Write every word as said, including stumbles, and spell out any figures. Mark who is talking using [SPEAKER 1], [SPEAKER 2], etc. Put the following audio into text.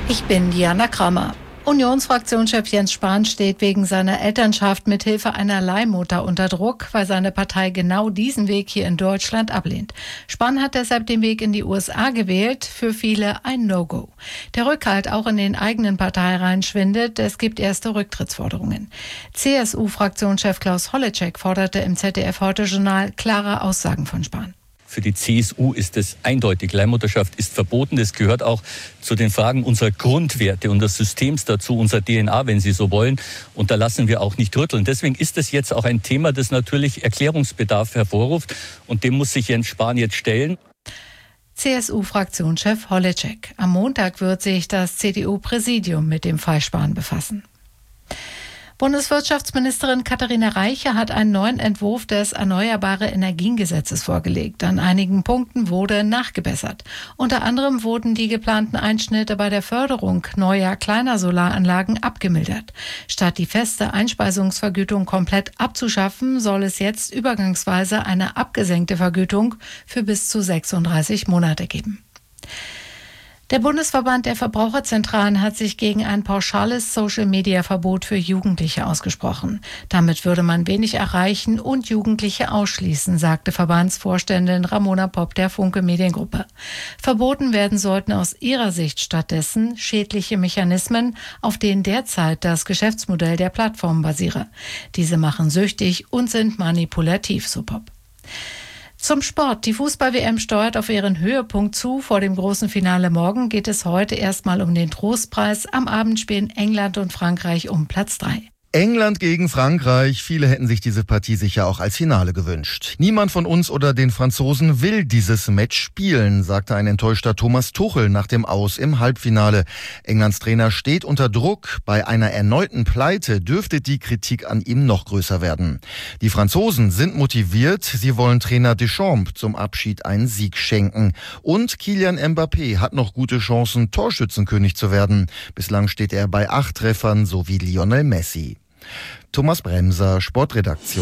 [SPEAKER 1] Ich bin Diana Kramer. Unionsfraktionschef Jens Spahn steht wegen seiner Elternschaft mit Hilfe einer Leihmutter unter Druck, weil seine Partei genau diesen Weg hier in Deutschland ablehnt. Spahn hat deshalb den Weg in die U S A gewählt, für viele ein No-Go. Der Rückhalt auch in den eigenen Parteireihen schwindet, es gibt erste Rücktrittsforderungen. C S U-Fraktionschef Klaus Holleczek forderte im Z D F-Heute-Journal klare Aussagen von Spahn.
[SPEAKER 2] Für die C S U ist es eindeutig. Leihmutterschaft ist verboten. Das gehört auch zu den Fragen unserer Grundwerte und des Systems dazu, unserer D N A, wenn Sie so wollen. Und da lassen wir auch nicht rütteln. Deswegen ist es jetzt auch ein Thema, das natürlich Erklärungsbedarf hervorruft. Und dem muss sich Jens Spahn jetzt stellen.
[SPEAKER 1] C S U-Fraktionschef Holleczek. Am Montag wird sich das C D U-Präsidium mit dem Fall Spahn befassen. Bundeswirtschaftsministerin Katharina Reiche hat einen neuen Entwurf des Erneuerbare-Energien-Gesetzes vorgelegt. An einigen Punkten wurde nachgebessert. Unter anderem wurden die geplanten Einschnitte bei der Förderung neuer kleiner Solaranlagen abgemildert. Statt die feste Einspeisungsvergütung komplett abzuschaffen, soll es jetzt übergangsweise eine abgesenkte Vergütung für bis zu sechsunddreißig Monate geben. Der Bundesverband der Verbraucherzentralen hat sich gegen ein pauschales Social-Media-Verbot für Jugendliche ausgesprochen. Damit würde man wenig erreichen und Jugendliche ausschließen, sagte Verbandsvorständin Ramona Popp der Funke Mediengruppe. Verboten werden sollten aus ihrer Sicht stattdessen schädliche Mechanismen, auf denen derzeit das Geschäftsmodell der Plattform basiere. Diese machen süchtig und sind manipulativ, so Popp. Zum Sport. Die Fußball-W M steuert auf ihren Höhepunkt zu. Vor dem großen Finale morgen geht es heute erstmal um den Trostpreis. Am Abend spielen England und Frankreich um Platz drei.
[SPEAKER 3] England gegen Frankreich. Viele hätten sich diese Partie sicher auch als Finale gewünscht. Niemand von uns oder den Franzosen will dieses Match spielen, sagte ein enttäuschter Thomas Tuchel nach dem Aus im Halbfinale. Englands Trainer steht unter Druck. Bei einer erneuten Pleite dürfte die Kritik an ihm noch größer werden. Die Franzosen sind motiviert. Sie wollen Trainer Deschamps zum Abschied einen Sieg schenken. Und Kylian Mbappé hat noch gute Chancen, Torschützenkönig zu werden. Bislang steht er bei acht Treffern, so wie Lionel Messi. Thomas Bremser, Sportredaktion.